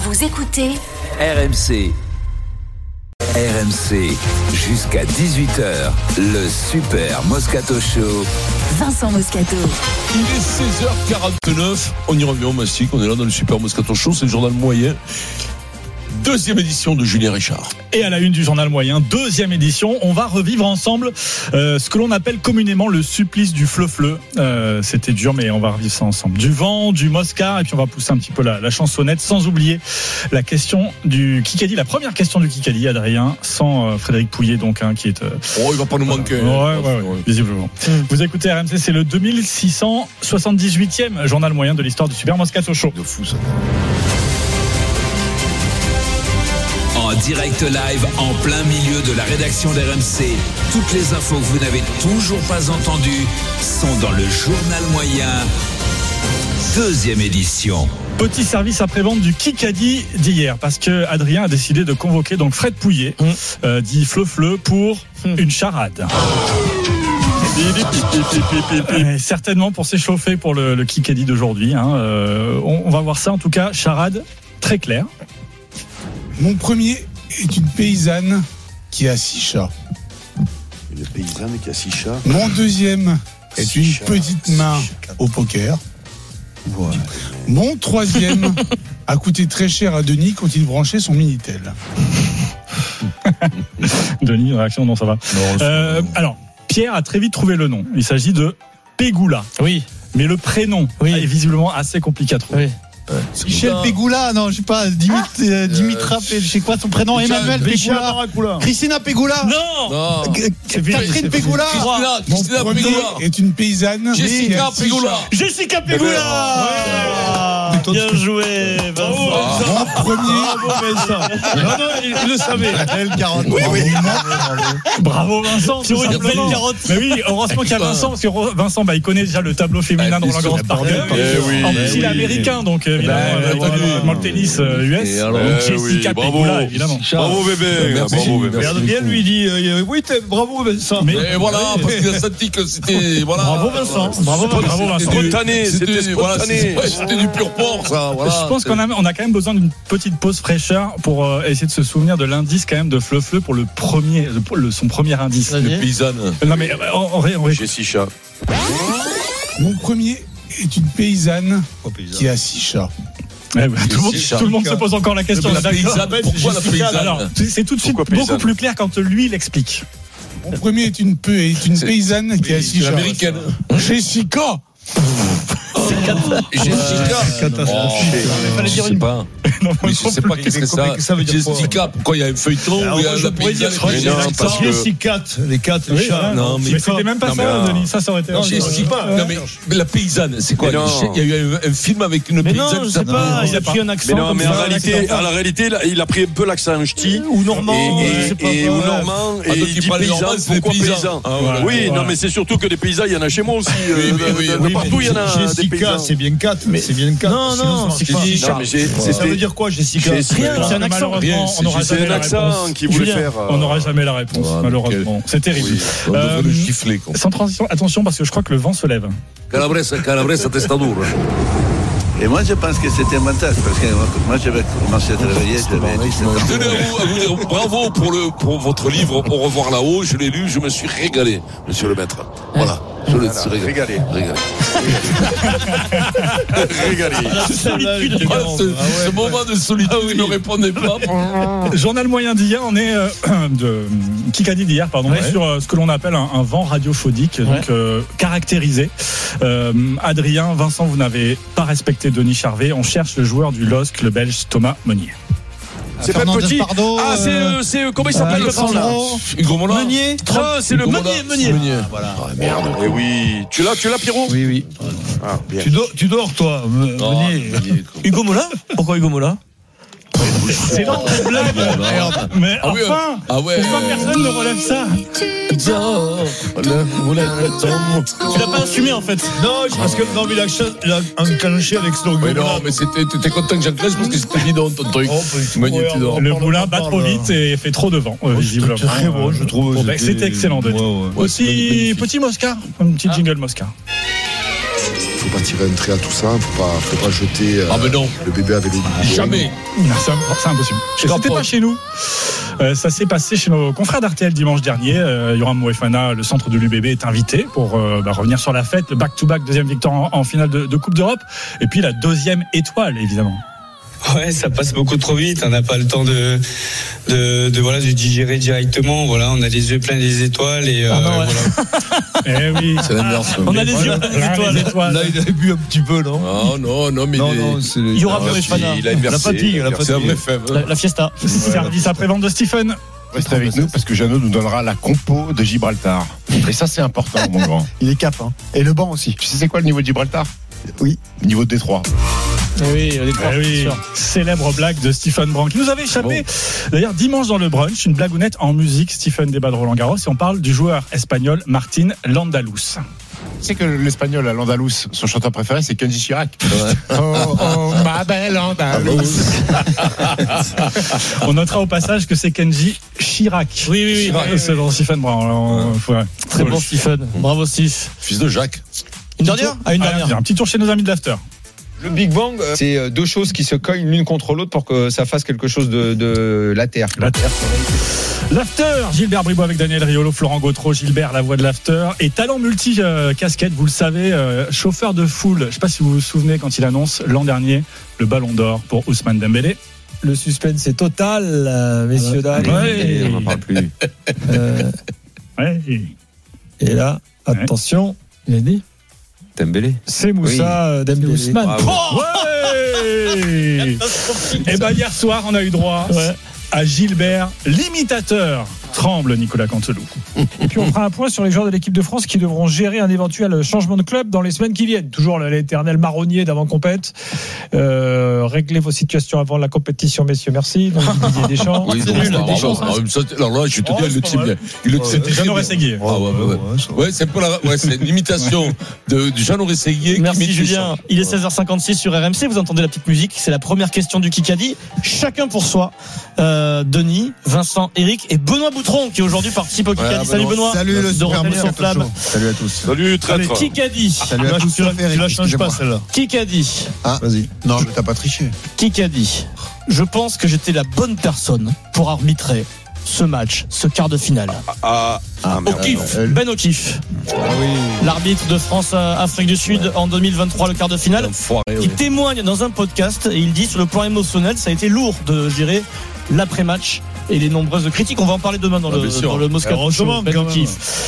Vous écoutez RMC. RMC, jusqu'à 18h, le Super Moscato Show. Vincent Moscato. Il est 16h49, on y revient au Mastic, on est là dans le Super Moscato Show, c'est le journal moyen. Deuxième édition de Julien Richard. Et à la une du journal moyen, deuxième édition, on va revivre ensemble ce que l'on appelle communément le supplice du fleu-fleu. C'était dur, mais on va revivre ça ensemble. Du vent, du Moscar, et puis on va pousser un petit peu la chansonnette, sans oublier la question du Kikadi, la première question du Kikadi, Adrien, sans Frédéric Pouillet, donc, qui est... il va pas nous manquer. Ouais, visiblement. Vous écoutez RMC, c'est le 2678e journal moyen de l'histoire du Super Moscato Show. De fou, ça. En direct live, en plein milieu de la rédaction d'RMC. Toutes les infos que vous n'avez toujours pas entendues sont dans le journal moyen. Deuxième édition. Petit service après-vente du Kikadi d'hier, parce que Adrien a décidé de convoquer donc Fred Pouillet, dit Fleu-Fleu, pour une charade. Certainement pour s'échauffer pour le Kikadi d'aujourd'hui. On va voir ça, en tout cas, charade très claire. Mon premier est une paysanne qui a 6 chats. Une paysanne qui a 6 chats. Mon deuxième est une petite main au poker. Voilà. Mon troisième a coûté très cher à Denis quand il branchait son Minitel. Denis, une réaction? Non, ça va. Alors, Pierre a très vite trouvé le nom. Il s'agit de Pégoula. Oui. Mais le prénom est visiblement assez compliqué à trouver. Oui. Michel Pégoula, non, je sais pas, Dimitra, je sais quoi son prénom, Emmanuel Pégoula, Christina Pégoula, Non. Catherine Pégoula, Mon premier est une paysanne. Jessica Pégoula. Jessica Pégoula. Bien joué, Vincent. Mon premier. Non, il le savait. Belle carotte. Oui. Bravo Vincent. Sur une belle carotte. Mais oui, heureusement qu'il y a Vincent, parce que Vincent, il connaît déjà le tableau féminin de Roland Garros par cœur. En plus, il est américain, donc évidemment, le tennis US. Jessica Pégoula, évidemment. Bravo bébé. Bravo bébé. Regarde bien, lui dit oui, bravo Vincent. Et voilà, parce qu'il a senti que c'était. Voilà. Bravo Vincent. Bravo Vincent. Spontané, c'était spontané. C'était du pur porc, ça. Voilà. Je pense qu'on a quand même besoin d'une petite pause fraîcheur pour essayer de se souvenir de l'indice quand même de Fleu-Fleu pour son premier indice. Le paysanne. Non mais on J'ai 6 chats. Mon premier est une paysanne qui a 6 chats. Tout le monde se pose encore la question. La paysanne, pourquoi la paysanne? Alors, c'est tout de suite beaucoup plus clair quand lui l'explique. Mon premier est une paysanne qui a 6 chats. Américaine. Jessica. Jessica. Catastrophique. Il fallait dire une. Mais je sais pas qu'est-ce que ça veut dire. Jessica, pourquoi il y a un feuilleton où il y a la paysanne? Jessica, les 4 chats. Non, mais c'était même pas ça, Denis. Ça aurait été. Jessica. Non, mais la paysanne, c'est quoi? Il y a eu un film avec une paysanne. Mais non, je sais pas. Il a pris un accent. Mais non, mais en réalité, il a pris un peu l'accent ch'ti. Ou normand. Ou normand. Et il dit paysan. Pourquoi paysan? Oui, non, mais c'est surtout que des paysans, il y en a chez moi aussi. Partout, il y en a des paysans. C'est bien 4, mais c'est bien 4. Non, c'est pas. Ça veut dire quoi, Jessica? Rien, c'est un accent. C'est un accent qui voulait faire. On n'aura jamais la réponse, malheureusement. C'est terrible. On devrait le gifler. Sans transition, attention, parce que je crois que le vent se lève. Calabresa Testadur. Et moi, je pense que c'était un montage, parce que moi, j'avais commencé à travailler, j'avais 17 ans. Tenez à vous dire bravo pour votre livre Au revoir là-haut. Je l'ai lu, je me suis régalé, monsieur le maître. Voilà. Je me suis régalé. Ce moment de solitude, il ne répondait pas. Journal moyen d'hier, on est de Kikadi d'hier, pardon, sur ce que l'on appelle un vent radiophonique, donc caractérisé. Adrien, Vincent, vous n'avez pas respecté Denis Charvet. On cherche le joueur du LOSC, le Belge Thomas Meunier. C'est pas petit. C'est comment il s'appelle le grand là? Hugo Mola. Meunier. C'est le Meunier. Voilà. Merde. Eh oui. Tu l'as Pierrot? Oui. Ah, bien. Tu dors toi, Meunier. Hugo Mola? Pourquoi Hugo Mola? C'est dans cette blague. Mais enfin, pourquoi personne ne relève ça? Tu l'as pas assumé en fait. Non, parce que il a enclenché avec ce logo. Mais non, mais t'étais content que j'enclenche parce que c'était bidon ton truc. Le moulin bat trop vite et fait trop de vent, visiblement. C'était très bon, je trouve. C'était excellent, Denis. Aussi, petit Moscar, un petit jingle Moscar. faut pas tirer un trait à tout ça. Faut pas jeter le bébé avec l'eau du biberon. Jamais. C'est impossible. C'était pas chez nous. Ça s'est passé chez nos confrères d'RTL dimanche dernier. Yoram Moefana, le centre de l'UBB, est invité pour revenir sur la fête, le back-to-back, deuxième victoire en finale de Coupe d'Europe, et puis la deuxième étoile, évidemment. Ouais, ça passe beaucoup trop vite. On n'a pas le temps de digérer directement. Voilà, on a les yeux pleins des étoiles et voilà. Eh oui, c'est l'inverse. On a les yeux pleins des étoiles. Là, il a bu un petit peu, non? Non, mais il y aura la fatigue, c'est un vrai faible. La fiesta. Service après-vente de Stephen. Restez avec nous parce que Jeannot nous donnera la compo de Gibraltar. Et ça, c'est important, mon grand. Il est cap, hein. Et le banc aussi. Tu sais c'est quoi le niveau de Gibraltar? Oui. Niveau de Détroit. Oui, célèbre blague de Stephen Brun qui nous avait échappé. D'ailleurs, dimanche dans le brunch, une blagounette en musique, Stephen débat de Roland-Garros, et on parle du joueur espagnol Martín Landalus. Tu sais que l'espagnol à l'Andalous, son chanteur préféré, c'est Kenji Chirac. Oh, ma belle Andalous. On notera au passage que c'est Kenji Chirac. Oui. Selon Stephen Brun. Très bon, Stephen. Bravo, Steve. Fils de Jacques. Une dernière? Une dernière. Un petit tour chez nos amis de l'After. Le Big Bang, c'est deux choses qui se cognent l'une contre l'autre pour que ça fasse quelque chose de la Terre. L'After, Gilbert Bribois avec Daniel Riolo, Florent Gautreau, Gilbert, la voix de l'After. Et talent multi-casquette, vous le savez, chauffeur de foule. Je ne sais pas si vous vous souvenez quand il annonce l'an dernier le Ballon d'Or pour Ousmane Dembélé. Le suspense est total, messieurs, dames. Ouais. On n'en parle plus. Et là, attention, il a dit Dembélé. C'est Moussa Dembélé. Ousmane. Et bien hier soir, on a eu droit à Gilbert, l'imitateur. Tremble Nicolas Canteloup. Et puis on fera un point sur les joueurs de l'équipe de France qui devront gérer un éventuel changement de club dans les semaines qui viennent. Toujours l'éternel marronnier d'avant-compète. Réglez vos situations avant la compétition, messieurs. Merci. Donc, Didier Deschamps. Oui, alors là, je te dis, il le tient bien. C'était Jean Orességuier. Ouais, c'est un peu c'est une imitation de Jean Orességuier. Merci Julien. Il est 16h56 sur RMC. Vous entendez la petite musique. C'est la première question du Kikadi. Chacun pour soi. Denis, Vincent, Eric et Benoît Boutron qui aujourd'hui participe au Kikadi. Salut Benoît. Salut le super Moscato. Salut à tous. Salut, traître. Kikadi. Salut à tous. Tu la changes pas celle-là. Kikadi. Vas-y. Non, mais t'as pas triché. Kikadi. Je pense que j'étais la bonne personne pour arbitrer ce match, ce quart de finale. Ben O'Keefe. L'arbitre de France-Afrique du Sud en 2023, le quart de finale. Il témoigne dans un podcast et il dit sur le plan émotionnel, ça a été lourd de gérer l'après-match et les nombreuses critiques. On va en parler demain dans le Moscato Show. Ben O'Keefe.